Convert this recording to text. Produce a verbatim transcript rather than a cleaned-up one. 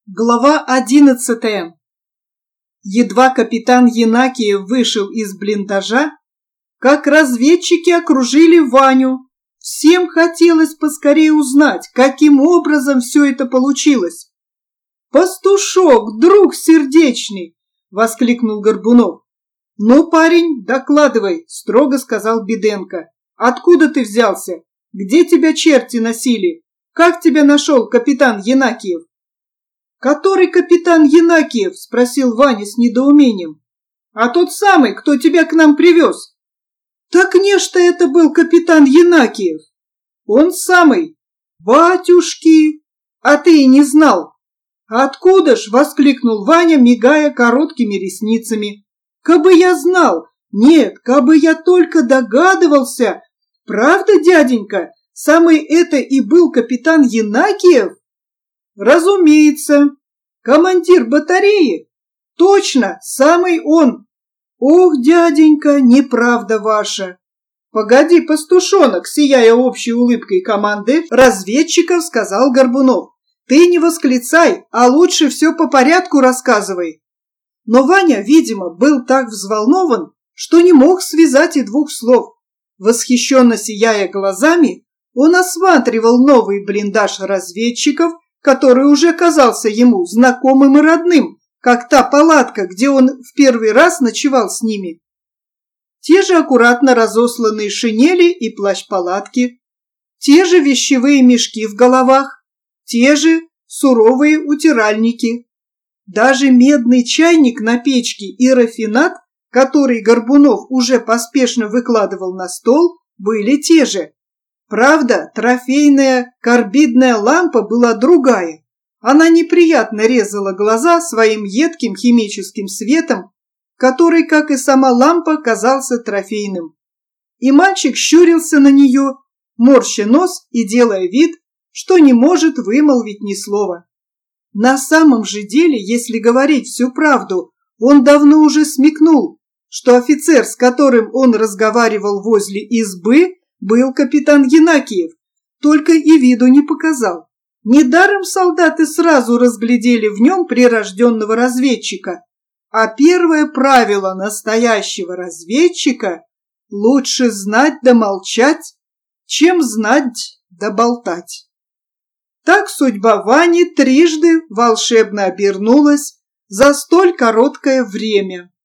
Глава одиннадцатая. Едва капитан Янакиев вышел из блиндажа, как разведчики окружили Ваню. Всем хотелось поскорее узнать, каким образом все это получилось. «Пастушок, друг сердечный!» — воскликнул Горбунов. «Ну, парень, докладывай», — строго сказал Беденко. «Откуда ты взялся? Где тебя черти носили? Как тебя нашел капитан Янакиев?» «Который капитан Янакиев?» – спросил Ваня с недоумением. «А тот самый, кто тебя к нам привез». «Так нечто это был капитан Янакиев». «Он самый». «Батюшки! А ты и не знал». «Откуда ж?» – воскликнул Ваня, мигая короткими ресницами. «Кабы я знал! Нет, кабы я только догадывался! Правда, дяденька, самый это и был капитан Янакиев?» «Разумеется. Командир батареи? Точно, самый он. Ох, дяденька, неправда ваша. Погоди, пастушонок», сияя общей улыбкой команды разведчиков, сказал Горбунов. «Ты не восклицай, а лучше все по порядку рассказывай». Но Ваня, видимо, был так взволнован, что не мог связать и двух слов. Восхищенно сияя глазами, он осматривал новый блиндаж разведчиков, который уже казался ему знакомым и родным, как та палатка, где он в первый раз ночевал с ними. Те же аккуратно разосланные шинели и плащ-палатки, те же вещевые мешки в головах, те же суровые утиральники. Даже медный чайник на печке и рафинад, который Горбунов уже поспешно выкладывал на стол, были те же. Правда, трофейная карбидная лампа была другая. Она неприятно резала глаза своим едким химическим светом, который, как и сама лампа, казался трофейным. И мальчик щурился на нее, морща нос и делая вид, что не может вымолвить ни слова. На самом же деле, если говорить всю правду, он давно уже смекнул, что офицер, с которым он разговаривал возле избы, был капитан Янакиев, только и виду не показал. Недаром солдаты сразу разглядели в нем прирожденного разведчика, а первое правило настоящего разведчика – лучше знать да молчать, чем знать да болтать. Так судьба Вани трижды волшебно обернулась за столь короткое время.